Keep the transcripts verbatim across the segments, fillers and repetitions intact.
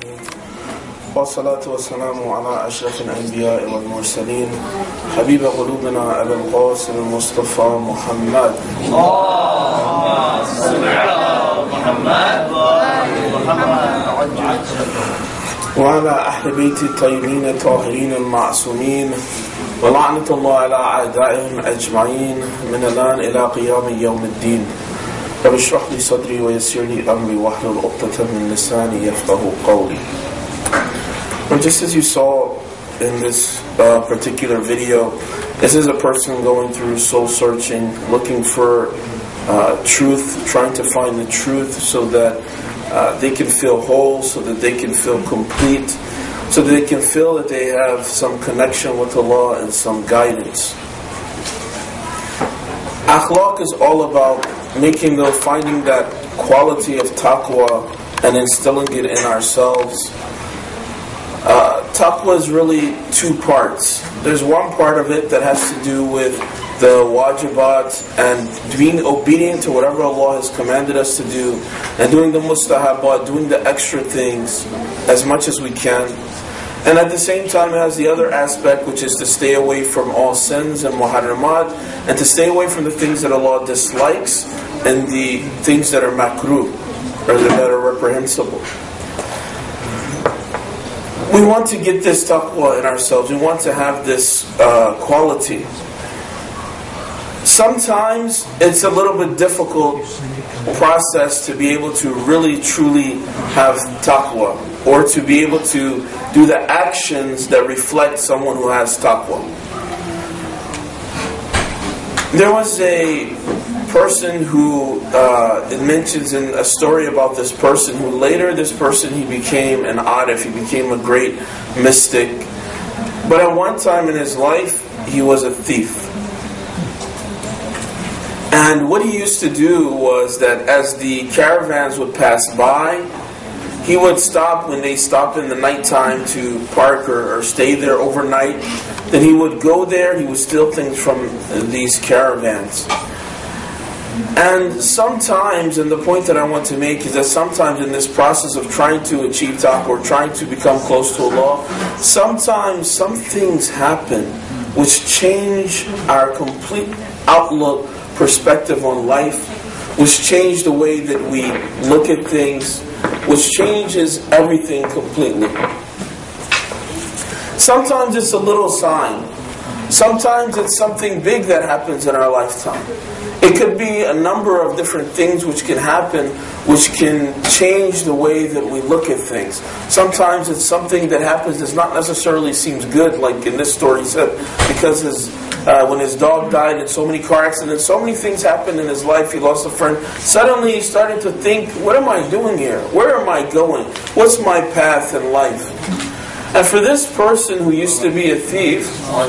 والصلاة والسلام على أشرف الأنبياء والمرسلين حبيب قلوبنا أبي القاسم المصطفى محمد اللهم صل على محمد وعلى أهل بيت الطيبين الطاهرين المعصومين ولعنة الله على أعدائهم أجمعين من الآن إلى قيام يوم الدين. رب اشرح لي صدري ويسر لي أمري واحلل عقدة من لساني يفقهوا قولي. And just as you saw in this uh, particular video, this is a person going through soul searching, looking for uh, truth, trying to find the truth so that uh, they can feel whole, so that they can feel complete, so that they can feel that they have some connection with Allah and some guidance. Akhlaq is all about making the, finding that quality of taqwa and instilling it in ourselves. Uh, taqwa is really two parts. There's one part of it that has to do with the wajibat and being obedient to whatever Allah has commanded us to do, and doing the mustahabat, doing the extra things as much as we can. And at the same time it has the other aspect, which is to stay away from all sins and muharramat, and to stay away from the things that Allah dislikes and the things that are makruh, or that are reprehensible. We want to get this taqwa in ourselves. We want to have this uh, quality. Sometimes it's a little bit difficult process to be able to really truly have taqwa, or to be able to do the actions that reflect someone who has taqwa. There was a person who, uh, it mentions in a story about this person who later, this person, he became an arif, he became a great mystic. But at one time in his life, he was a thief. And what he used to do was that as the caravans would pass by, he would stop when they stopped in the nighttime to park or, or stay there overnight. Then he would go there, he would steal things from these caravans. And sometimes, and the point that I want to make is that sometimes in this process of trying to achieve taqwa or trying to become close to Allah, sometimes some things happen which change our complete outlook, perspective on life, which change the way that we look at things, which changes everything completely. Sometimes it's a little sign. Sometimes it's something big that happens in our lifetime. It could be a number of different things which can happen, which can change the way that we look at things. Sometimes it's something that happens that not necessarily seems good, like in this story he said, because his, uh, when his dog died in so many car accidents, so many things happened in his life, he lost a friend. Suddenly he started to think, what am I doing here? Where am I going? What's my path in life? And for this person who used to be a thief,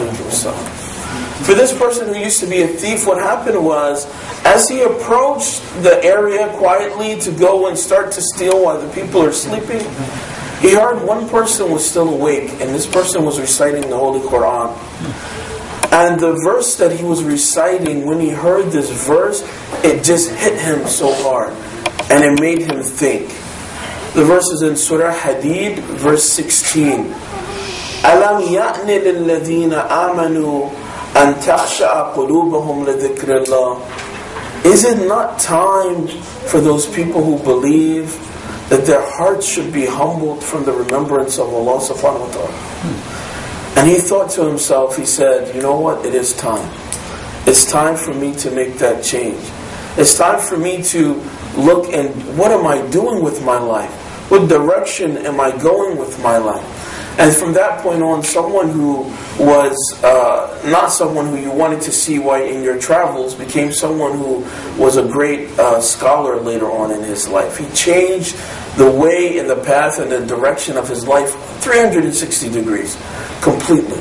for this person who used to be a thief, what happened was, as he approached the area quietly to go and start to steal while the people are sleeping, he heard one person was still awake, and this person was reciting the Holy Quran. And the verse that he was reciting, when he heard this verse, it just hit him so hard, and it made him think. The verse is in Surah Hadid, verse sixteen. أَلَمْ يَأْنِ لِلَّذِينَ آمَنُوا أَن تَخْشَعَ قُلُوبَهُمْ لِذِكْرِ اللَّهِ. Is it not time for those people who believe that their hearts should be humbled from the remembrance of Allah subhanahu wa ta'ala? And he thought to himself, he said, you know what, it is time. It's time for me to make that change. It's time for me to look and what am I doing with my life? What direction am I going with my life? And from that point on, someone who was uh, not someone who you wanted to see while in your travels became someone who was a great uh, scholar later on in his life. He changed the way and the path and the direction of his life three hundred sixty degrees, completely.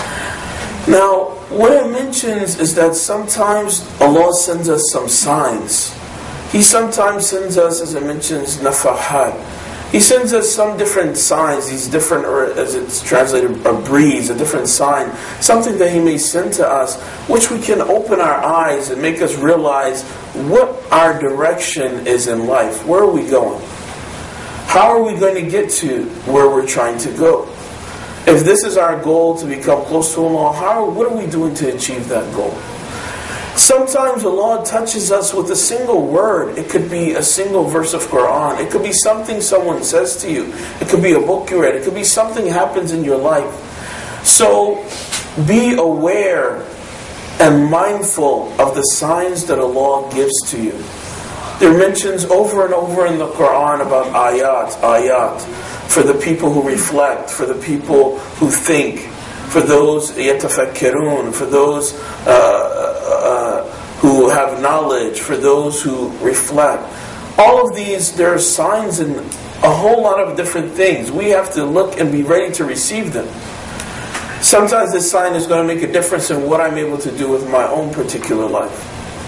Now, what it mentions is that sometimes Allah sends us some signs. He sometimes sends us, as it mentions, nafahat. He sends us some different signs, these different, or as it's translated, a breeze, a different sign, something that He may send to us, which we can open our eyes and make us realize what our direction is in life. Where are we going? How are we going to get to where we're trying to go? If this is our goal, to become close to Allah, how, what are we doing to achieve that goal? Sometimes Allah touches us with a single word. It could be a single verse of Quran. It could be something someone says to you. It could be a book you read. It could be something happens in your life. So be aware and mindful of the signs that Allah gives to you. There are mentions over and over in the Quran about ayat, ayat, for the people who reflect, for the people who think, for those yatafakkarun, for those uh, uh, who have knowledge, for those who reflect. All of these, there are signs in a whole lot of different things. We have to look and be ready to receive them. Sometimes this sign is going to make a difference in what I'm able to do with my own particular life.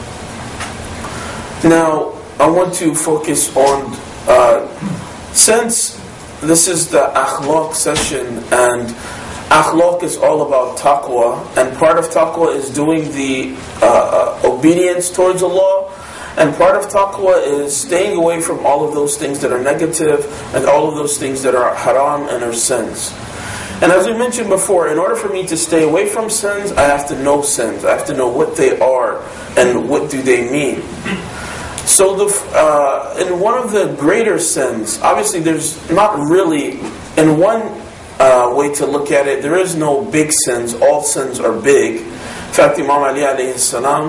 Now, I want to focus on, uh, since this is the akhlaq session, and akhlaq is all about taqwa, and part of taqwa is doing the uh, uh, obedience towards Allah, and part of taqwa is staying away from all of those things that are negative, and all of those things that are haram and are sins. And as we mentioned before, in order for me to stay away from sins, I have to know sins. I have to know what they are and what do they mean. So the, uh, in one of the greater sins, obviously there's not really, in one uh, way to look at it, there is no big sins. All sins are big. In fact, Imam Ali alayhi salam,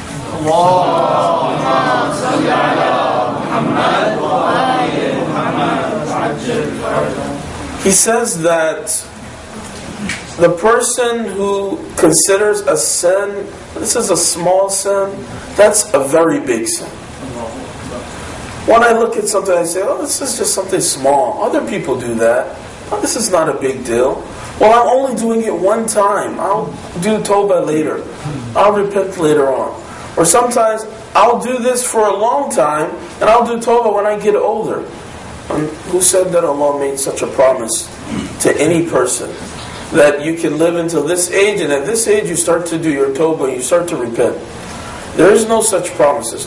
he says that the person who considers a sin, this is a small sin, that's a very big sin. When I look at something, I say, oh, this is just something small. Other people do that. Oh, this is not a big deal. Well, I'm only doing it one time. I'll do tawbah later. I'll repent later on. Or sometimes, I'll do this for a long time, and I'll do tawbah when I get older. And who said that Allah made such a promise to any person? That you can live until this age, and at this age you start to do your tawbah, you start to repent. There is no such promises.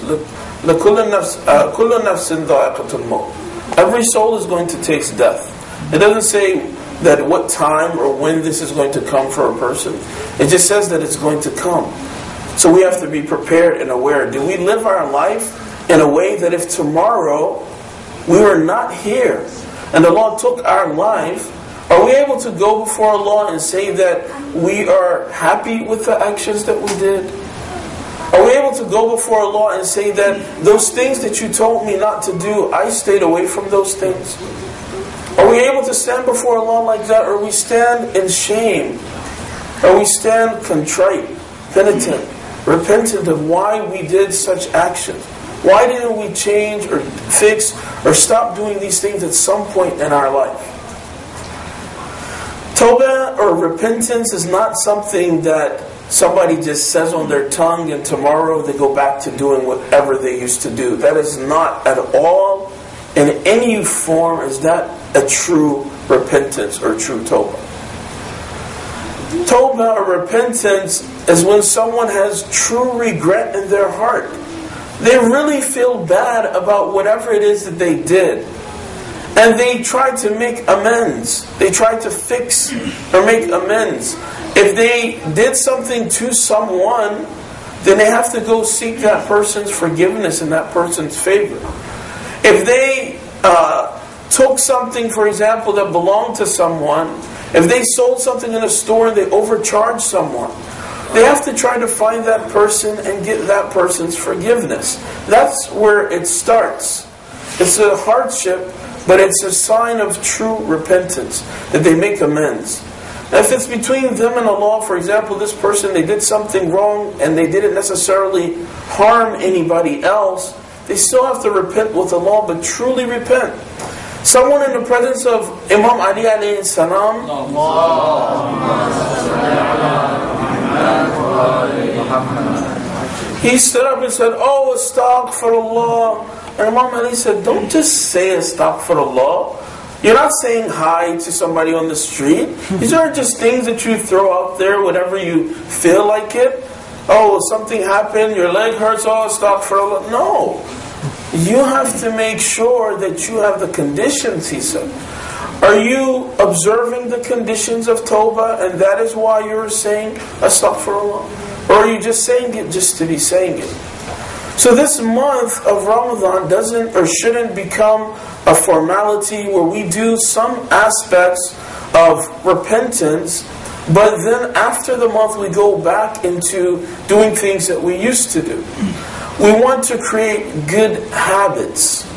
Every soul is going to taste death. It doesn't say that what time or when this is going to come for a person. It just says that it's going to come. So we have to be prepared and aware. Do we live our life in a way that if tomorrow we were not here and Allah took our life, are we able to go before Allah and say that we are happy with the actions that we did? Are we able to go before Allah and say that those things that you told me not to do, I stayed away from those things? Are we able to stand before Allah like that? Or we stand in shame? Or we stand contrite, penitent, repentant of why we did such actions? Why didn't we change or fix or stop doing these things at some point in our life? Tawbah or repentance is not something that somebody just says on their tongue and tomorrow they go back to doing whatever they used to do. That is not at all, in any form, is that a true repentance or true tawbah. Tawbah or repentance is when someone has true regret in their heart. They really feel bad about whatever it is that they did. And they try to make amends. They try to fix or make amends. If they did something to someone, then they have to go seek that person's forgiveness and that person's favor. If they uh, took something, for example, that belonged to someone, if they sold something in a store and they overcharged someone, they have to try to find that person and get that person's forgiveness. That's where it starts. It's a hardship, but it's a sign of true repentance, that they make amends. Now, if it's between them and Allah, for example, this person, they did something wrong and they didn't necessarily harm anybody else, they still have to repent with Allah, but truly repent. Someone in the presence of Imam Ali alayhi salam, he stood up and said, oh, astaghfirullah. And Imam Ali said, don't just say astaghfirullah. You're not saying hi to somebody on the street. These aren't just things that you throw out there whenever you feel like it. Oh, something happened, your leg hurts, oh, astaghfirullah. No. you have to make sure that you have the conditions, he said. Are you observing the conditions of Tawbah, and that is why you're saying Astaghfirullah? Or are you just saying it just to be saying it? So this month of Ramadan doesn't or shouldn't become a formality where we do some aspects of repentance, but then after the month we go back into doing things that we used to do. We want to create good habits.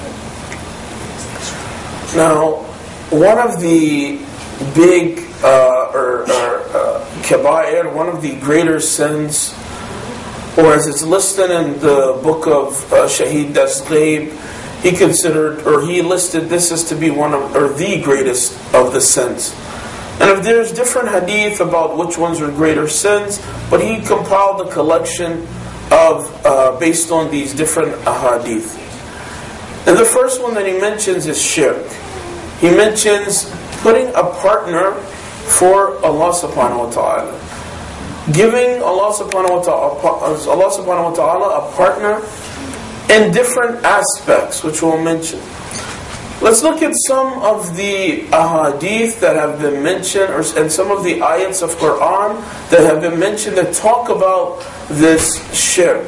Now, one of the big uh, or, or uh, kabair, one of the greater sins, or as it's listed in the book of uh, Shaheed Dasghaib, he considered, or he listed this as to be one of, or the greatest of the sins. And if there's different hadith about which ones are greater sins, but he compiled a collection of, uh, based on these different ahadith. And the first one that he mentions is shirk. He mentions putting a partner for Allah subhanahu wa ta'ala. Giving Allah subhanahu wa ta'ala, Allah subhanahu wa ta'ala a partner in different aspects, which we'll mention. Let's look at some of the ahadith that have been mentioned, or, and some of the ayats of Quran that have been mentioned that talk about this shirk.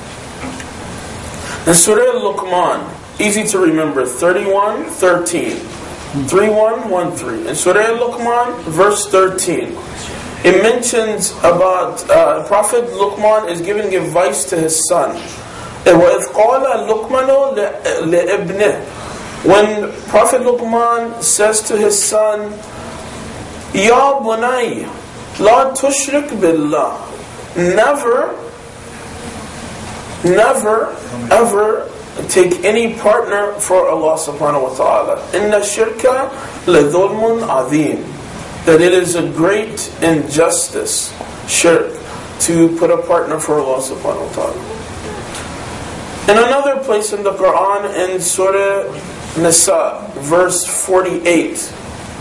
In Surah Al-Luqman, easy to remember, thirty-one thirteen. thirty-one thirteen. In Surah Al-Luqman, verse thirteen. It mentions about uh, Prophet Luqman is giving advice to his son. وَإِذْ قَالَ لُقْمَنُ لِإِبْنِهِ. When Prophet Luqman says to his son, Ya bunay, la tushrik billah. Never, never, ever take any partner for Allah subhanahu wa ta'ala. Inna shirka ladhulmun adhim. That it is a great injustice, shirk, to put a partner for Allah subhanahu wa ta'ala. In another place in the Quran, in Surah Nisa, verse forty-eight,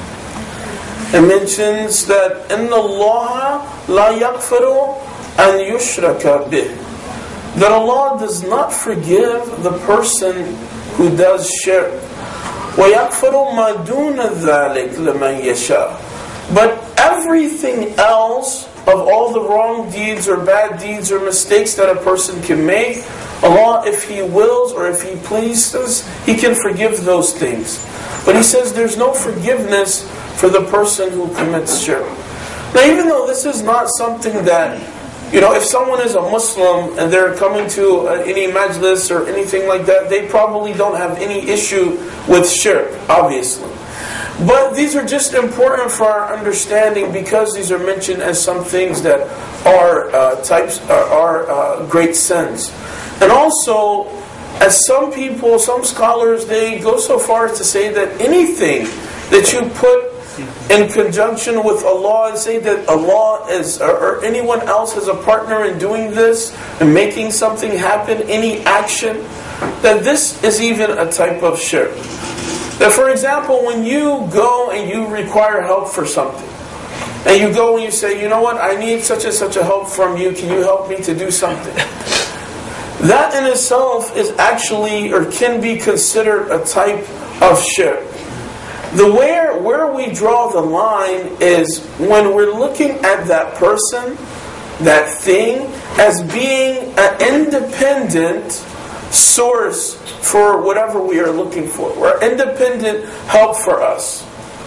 it mentions that إِنَّ اللَّهَ لَا يَغْفِرُ أَنْ يُشْرَكَ بِهِ. That Allah does not forgive the person who does shirk. وَيَغْفِرُ مَا دُونَ ذَلِكَ لَمَنْ يَشَاءُ. But everything else of all the wrong deeds or bad deeds or mistakes that a person can make, Allah, if He wills or if He pleases, He can forgive those things. But He says there's no forgiveness for the person who commits shirk. Now, even though this is not something that, you know, if someone is a Muslim and they're coming to uh, any majlis or anything like that, they probably don't have any issue with shirk, obviously. But these are just important for our understanding because these are mentioned as some things that are uh, types uh, are uh, great sins. And also, as some people, some scholars, they go so far as to say that anything that you put in conjunction with Allah and say that Allah is, or, or anyone else is a partner in doing this and making something happen, any action, that this is even a type of shirk. That, for example, when you go and you require help for something, and you go and you say, you know what, I need such and such a help from you, can you help me to do something? That in itself is actually, or can be considered a type of shirk. The where, where we draw the line is when we're looking at that person, that thing, as being an independent source for whatever we are looking for, or independent help for us.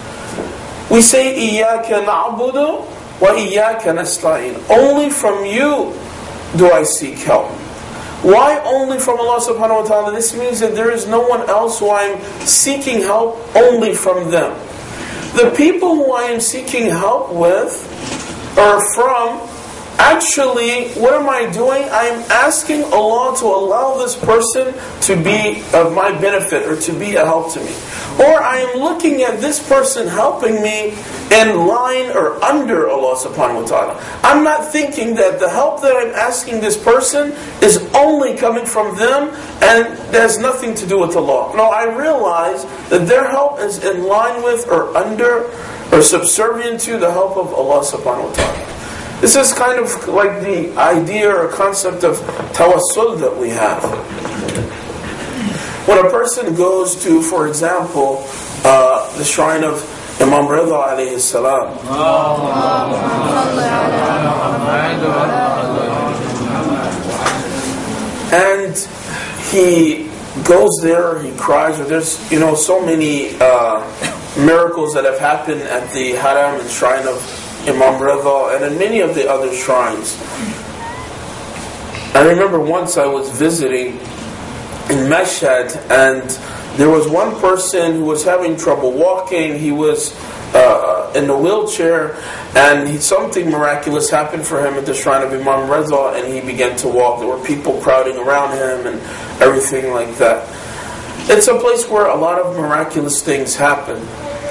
We say, إِيَّاكَ نَعْبُدُ وَإِيَّاكَ نَسْتَعِينُ. Only from you do I seek help. Why only from Allah subhanahu wa ta'ala? This means that there is no one else who I am seeking help, only from them. The people who I am seeking help with, or from, actually, what am I doing? I am asking Allah to allow this person to be of my benefit, or to be a help to me. Or I am looking at this person helping me in line or under Allah subhanahu wa ta'ala. I'm not thinking that the help that I'm asking this person is only coming from them and has nothing to do with Allah. No, I realize that their help is in line with or under or subservient to the help of Allah subhanahu wa ta'ala. This is kind of like the idea or concept of tawassul that we have. When a person goes to, for example, uh, the shrine of Imam Rida alayhi salam, and he goes there, he cries, or there's, you know, so many uh, miracles that have happened at the Haram and shrine of Imam Rida and in many of the other shrines. I remember once I was visiting in Mashhad, and there was one person who was having trouble walking. He was uh, in a wheelchair, and he, something miraculous happened for him at the shrine of Imam Rida, and he began to walk. There were people crowding around him and everything like that. It's a place where a lot of miraculous things happen.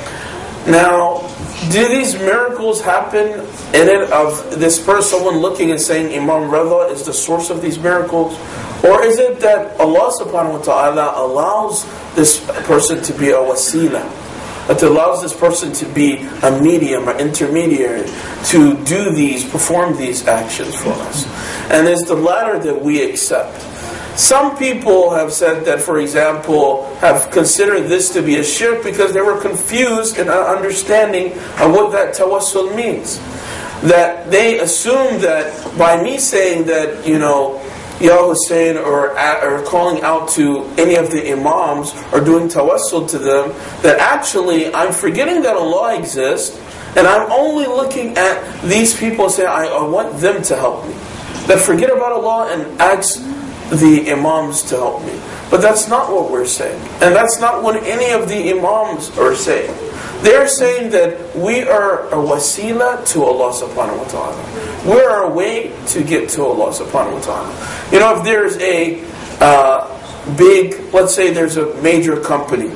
Now, do these miracles happen in it of this person, someone looking and saying Imam Rida is the source of these miracles? Or is it that Allah subhanahu wa ta'ala allows this person to be a wasila? That allows this person to be a medium, an intermediary, to do these, perform these actions for us? And it's the latter that we accept. Some people have said that, for example, have considered this to be a shirk because they were confused in understanding of what that tawassul means. That they assume that by me saying that, you know, Ya Hussein, or, or calling out to any of the imams or doing tawassul to them, that actually I'm forgetting that Allah exists and I'm only looking at these people and saying I, I want them to help me. That forget about Allah and ask the imams to help me. But that's not what we're saying. And that's not what any of the imams are saying. They're saying that we are a wasila to Allah subhanahu wa ta'ala. We're a way to get to Allah subhanahu wa ta'ala. You know, if there's a uh, big, let's say there's a major company,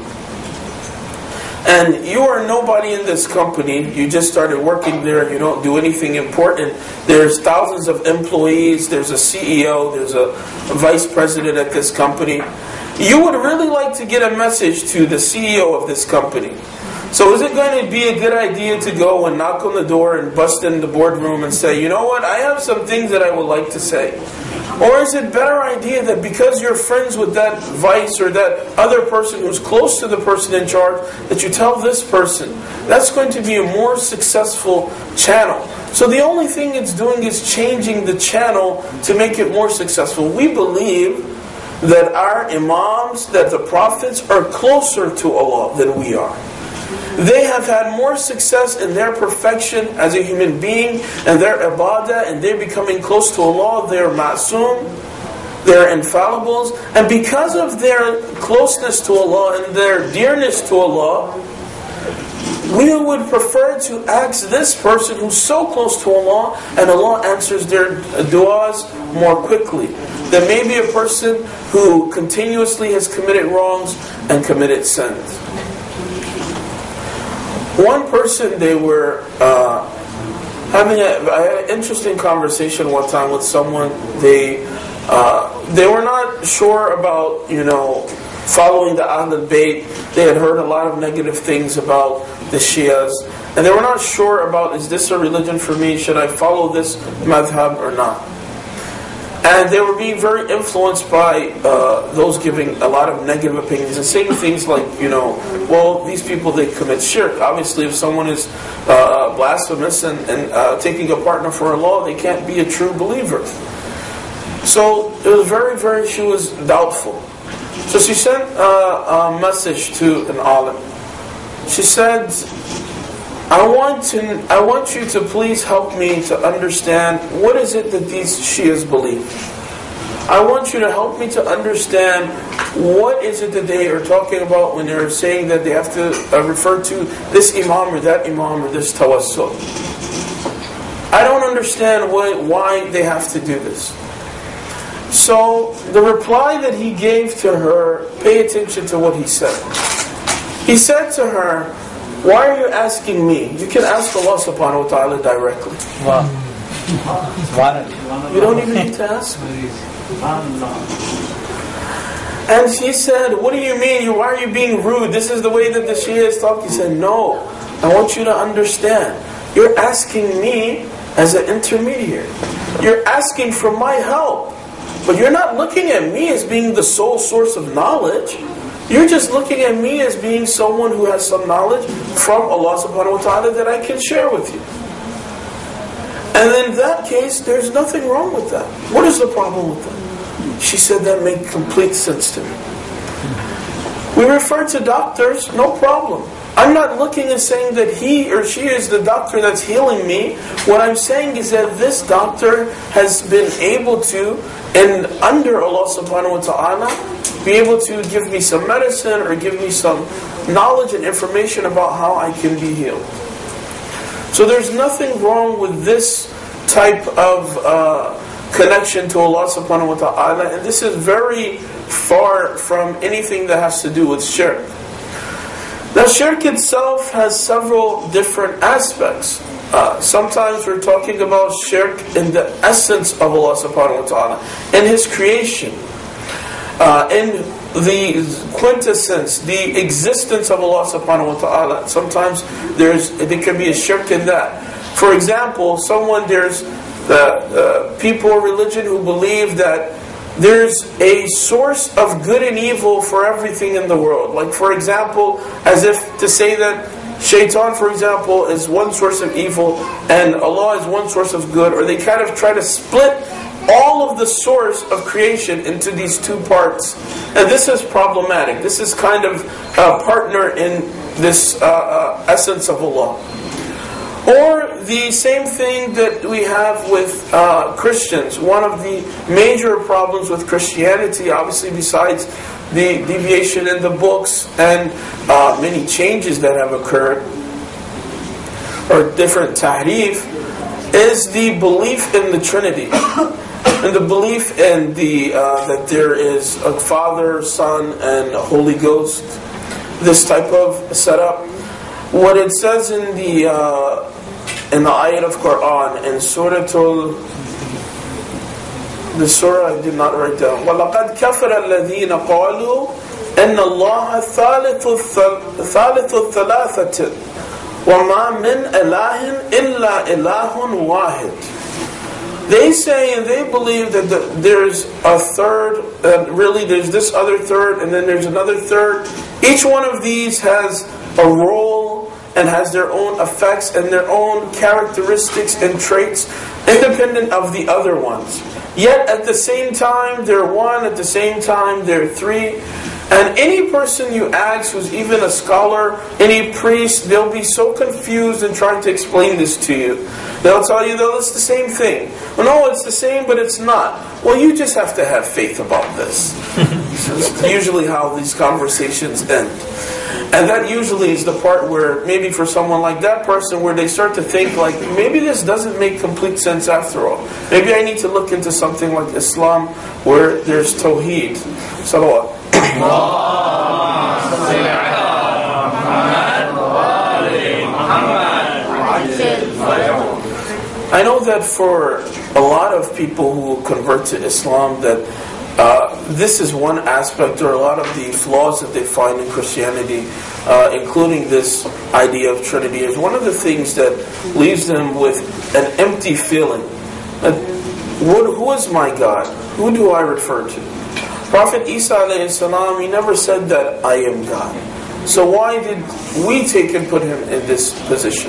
and you are nobody in this company, you just started working there, you don't do anything important, there's thousands of employees, there's a C E O, there's a vice president at this company, you would really like to get a message to the C E O of this company. So is it going to be a good idea to go and knock on the door and bust in the boardroom and say, you know what, I have some things that I would like to say? Or is it a better idea that because you're friends with that vice or that other person who's close to the person in charge, that you tell this person? That's going to be a more successful channel. So the only thing it's doing is changing the channel to make it more successful. We believe that our imams, that the prophets are closer to Allah than we are. They have had more success in their perfection as a human being and their ibadah, and they're becoming close to Allah. They're ma'soom, they're infallibles, and because of their closeness to Allah and their dearness to Allah, we would prefer to ask this person who's so close to Allah, and Allah answers their du'as more quickly, than maybe a person who continuously has committed wrongs and committed sins. One person, they were uh, having a, I had an interesting conversation one time with someone. They uh, they were not sure about, you know, following the Ahlul Bayt. They had heard a lot of negative things about the Shias, and they were not sure about, is this a religion for me? Should I follow this madhab or not? And they were being very influenced by uh, those giving a lot of negative opinions and saying things like, you know, well, these people, they commit shirk. Obviously, if someone is uh, blasphemous and, and uh, taking a partner for Allah, they can't be a true believer. So it was very, very, she was doubtful. So she sent uh, a message to an alim. She said, I want to, I want you to please help me to understand what is it that these Shias believe. I want you to help me to understand what is it that they are talking about when they're saying that they have to uh, refer to this imam or that imam or this tawassul. I don't understand what, why they have to do this. So the reply that he gave to her, pay attention to what he said. He said to her, why are you asking me? You can ask Allah subhanahu wa ta'ala directly. Wow. You don't even need to ask me. And she said, what do you mean? Why are you being rude? This is the way that the Shias talk. He said, no. I want you to understand. You're asking me as an intermediary. You're asking for my help. But you're not looking at me as being the sole source of knowledge. You're just looking at me as being someone who has some knowledge from Allah subhanahu wa ta'ala that I can share with you. And in that case, there's nothing wrong with that. What is the problem with that? She said that made complete sense to me. We refer to doctors, no problem. I'm not looking and saying that he or she is the doctor that's healing me. What I'm saying is that this doctor has been able to, and under Allah subhanahu wa ta'ala, be able to give me some medicine or give me some knowledge and information about how I can be healed. So there's nothing wrong with this type of uh, connection to Allah subhanahu wa ta'ala, and this is very far from anything that has to do with shirk. Now, shirk itself has several different aspects. Uh, sometimes we're talking about shirk in the essence of Allah subhanahu wa ta'ala, in His creation, uh, in the quintessence, the existence of Allah subhanahu wa ta'ala. Sometimes there's there can be a shirk in that. For example, someone there's the uh, people of religion who believe that there's a source of good and evil for everything in the world. Like, for example, as if to say that Shaitan, for example, is one source of evil and Allah is one source of good. Or they kind of try to split all of the source of creation into these two parts. And this is problematic. This is kind of a partner in this uh, uh, essence of Allah. Or the same thing that we have with uh, Christians. One of the major problems with Christianity, obviously besides the deviation in the books and uh, many changes that have occurred, or different tahrif, is the belief in the Trinity. And the belief in the uh, that there is a Father, Son, and a Holy Ghost. This type of setup. What it says in the uh, in the ayat of Quran, in Surah al the surah I did not write down. وَلَقَدْ كَفَرَ الَّذِينَ قَالُوا إِنَّ اللَّهَ ثَالِثُ الثَّلَاثَةِ وَمَا مِنْ إِلَٰهٍ إِلَّا إِلَٰهٌ وَاحِدٌ. They say and they believe that the, there's a third, uh, really there's this other third, and then there's another third. Each one of these has a role and has their own effects and their own characteristics and traits independent of the other ones. Yet at the same time, they're one, at the same time, they're three. And any person you ask who's even a scholar, any priest, they'll be so confused in trying to explain this to you. They'll tell you, though, it's the same thing. Well, no, it's the same, but it's not. Well, you just have to have faith about this. That's usually how these conversations end. And that usually is the part where, maybe for someone like that person, where they start to think like, maybe this doesn't make complete sense after all. Maybe I need to look into something like Islam, where there's Tawheed. Salawat. I know that for a lot of people who convert to Islam, that uh, this is one aspect, or a lot of the flaws that they find in Christianity, uh, including this idea of Trinity, is one of the things that leaves them with an empty feeling. That, what, who is my God? Who do I refer to? Prophet Isa alayhi salam, he never said that I am God. So why did we take and put him in this position?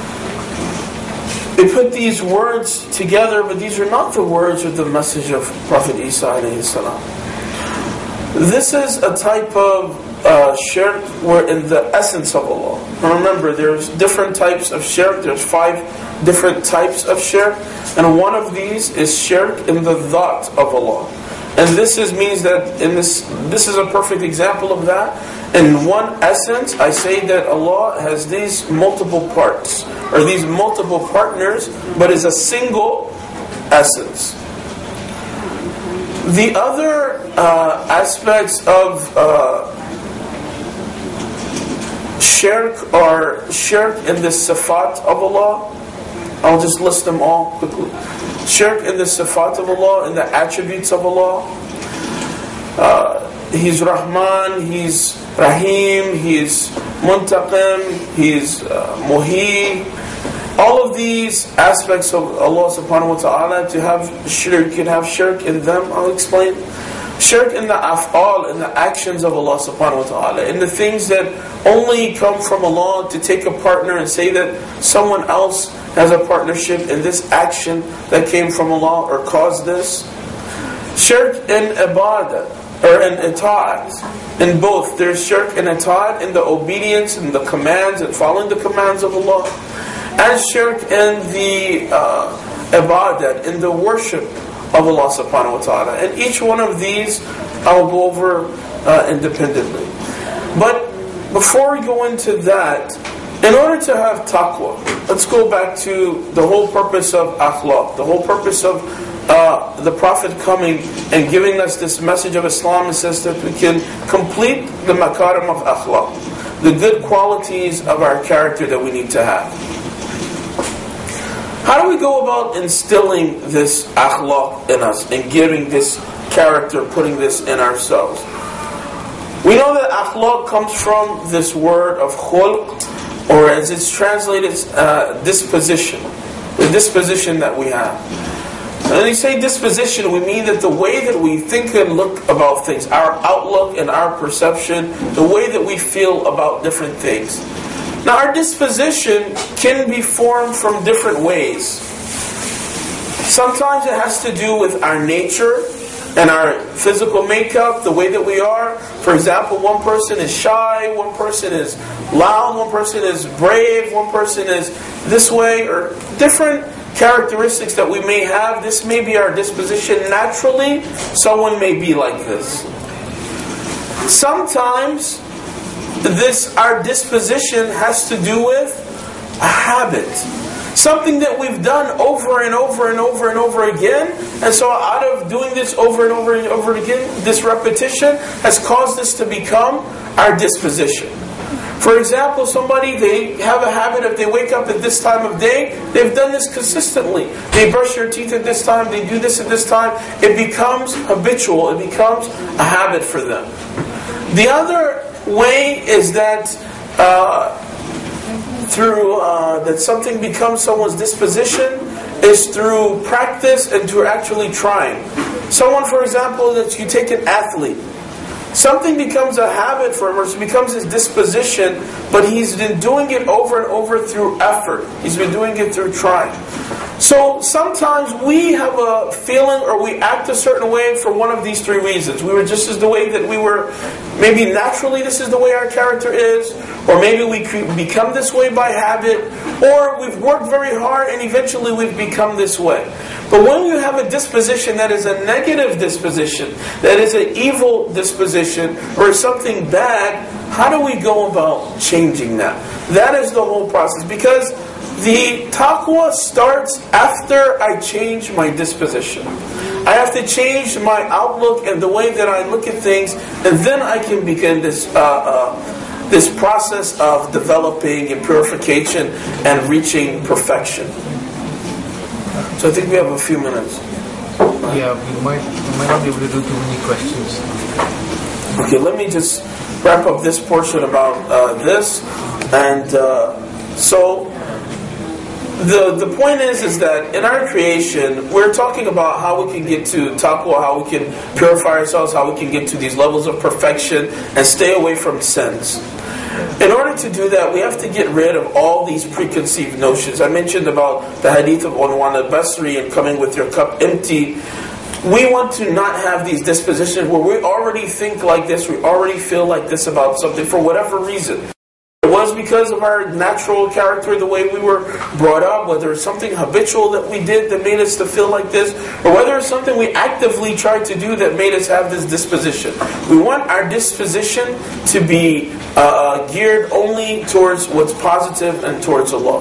They put these words together, but these are not the words or the message of Prophet Isa alayhi salam. This is a type of uh, shirk where in the essence of Allah. Now remember, there's different types of shirk. There's five different types of shirk. And one of these is shirk in the dhat of Allah. And this is means that in this this is a perfect example of that. In one essence, I say that Allah has these multiple parts, or these multiple partners, but is a single essence. The other uh, aspects of uh, shirk are shirk in the sifat of Allah. I'll just list them all quickly. Shirk in the sifat of Allah, in the attributes of Allah. Uh, he's Rahman, He's Rahim, He's Muntaqim, He's uh, Muhi. all of these aspects of Allah subhanahu wa ta'ala, to have shirk, you can have shirk in them, I'll explain. Shirk in the af'al, in the actions of Allah subhanahu wa ta'ala, in the things that only come from Allah, to take a partner and say that someone else has a partnership in this action that came from Allah or caused this. Shirk in ibadah, or in ita'at, in both. There's shirk in ita'at, in the obedience and the commands and following the commands of Allah, and shirk in the uh, ibadah, in the worship of Allah subhanahu wa ta'ala. And each one of these I'll go over uh, independently. But before we go into that, in order to have taqwa, let's go back to the whole purpose of akhlaq, the whole purpose of uh, the Prophet coming and giving us this message of Islam. It says that we can complete the makarim of akhlaq, the good qualities of our character that we need to have. How do we go about instilling this akhlaq in us and giving this character, putting this in ourselves? We know that akhlaq comes from this word of khulq, or as it's translated, uh, disposition. The disposition that we have. And when we say disposition, we mean that the way that we think and look about things, our outlook and our perception, the way that we feel about different things. Now, our disposition can be formed from different ways. Sometimes it has to do with our nature and our physical makeup, the way that we are. For example, one person is shy, one person is loud, one person is brave, one person is this way, or different characteristics that we may have. This may be our disposition naturally. Someone may be like this. Sometimes this, our disposition has to do with a habit. Something that we've done over and over and over and over again. And so out of doing this over and over and over again, this repetition has caused this to become our disposition. For example, somebody, they have a habit of they wake up at this time of day. They've done this consistently. They brush their teeth at this time. They do this at this time. It becomes habitual. It becomes a habit for them. The other way is that uh, through uh, that something becomes someone's disposition is through practice and through actually trying. Someone, for example, that you take an athlete. Something becomes a habit for him, or it becomes his disposition, but he's been doing it over and over through effort. He's been doing it through trying. So sometimes we have a feeling or we act a certain way for one of these three reasons. We were just as the way that we were, maybe naturally this is the way our character is, or maybe we become this way by habit, or we've worked very hard and eventually we've become this way. But when you have a disposition that is a negative disposition, that is an evil disposition, or something bad, how do we go about changing that? That is the whole process. Because the taqwa starts after I change my disposition. I have to change my outlook and the way that I look at things, and then I can begin this uh, uh, this process of developing and purification and reaching perfection. So I think we have a few minutes. Yeah, we might, we might not be able to do too many questions. Okay, let me just wrap up this portion about uh, this. And uh, so the the point is is that in our creation, we're talking about how we can get to taqwa, how we can purify ourselves, how we can get to these levels of perfection and stay away from sins. In order to do that, we have to get rid of all these preconceived notions. I mentioned about the hadith of Unwan al-Basri and coming with your cup empty. We want to not have these dispositions where we already think like this, we already feel like this about something for whatever reason. It was because of our natural character, the way we were brought up, whether it's something habitual that we did that made us to feel like this, or whether it's something we actively tried to do that made us have this disposition. We want our disposition to be uh, geared only towards what's positive and towards Allah.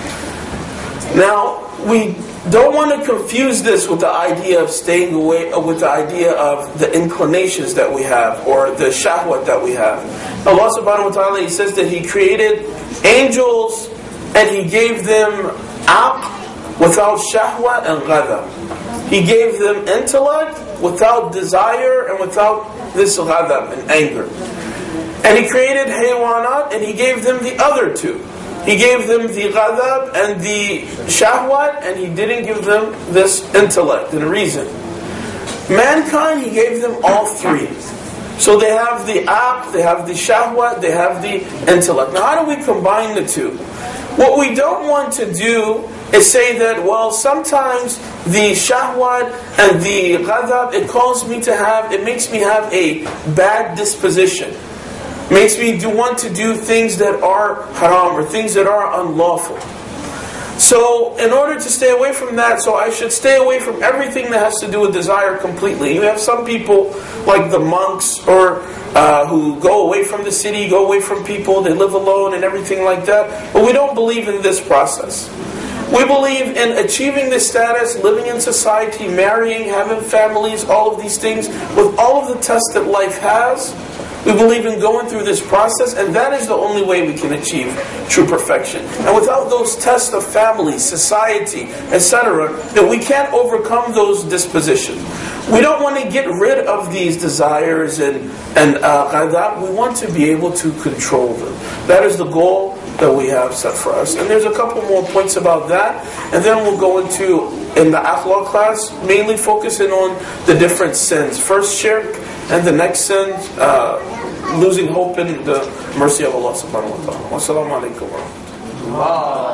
Now, we don't want to confuse this with the idea of staying away, with the idea of the inclinations that we have, or the shahwat that we have. Allah subhanahu wa ta'ala, He says that He created angels and He gave them aql without shahwat and ghadab. He gave them intellect without desire and without this ghadab and anger. And He created haywanat and He gave them the other two. He gave them the ghadab and the shahwat, and He didn't give them this intellect and reason. Mankind, He gave them all three. So they have the aql, they have the shahwat, they have the intellect. Now how do we combine the two? What we don't want to do is say that, well, sometimes the shahwat and the ghadab, it calls me to have, it makes me have a bad disposition. Makes me do want to do things that are haram or things that are unlawful. So, in order to stay away from that, so I should stay away from everything that has to do with desire completely. You have some people, like the monks, or uh, who go away from the city, go away from people, they live alone and everything like that. But we don't believe in this process. We believe in achieving this status, living in society, marrying, having families, all of these things, with all of the tests that life has. We believe in going through this process, and that is the only way we can achieve true perfection. And without those tests of family, society, et cetera, that we can't overcome those dispositions. We don't want to get rid of these desires and and uh, ghadab. We want to be able to control them. That is the goal that we have set for us. And there's a couple more points about that, and then we'll go into, in the akhlaq class, mainly focusing on the different sins. First shirk, and the next sin, uh, losing hope in the mercy of Allah subhanahu wa ta'ala. Wassalamu alaikum wa rahmatullah.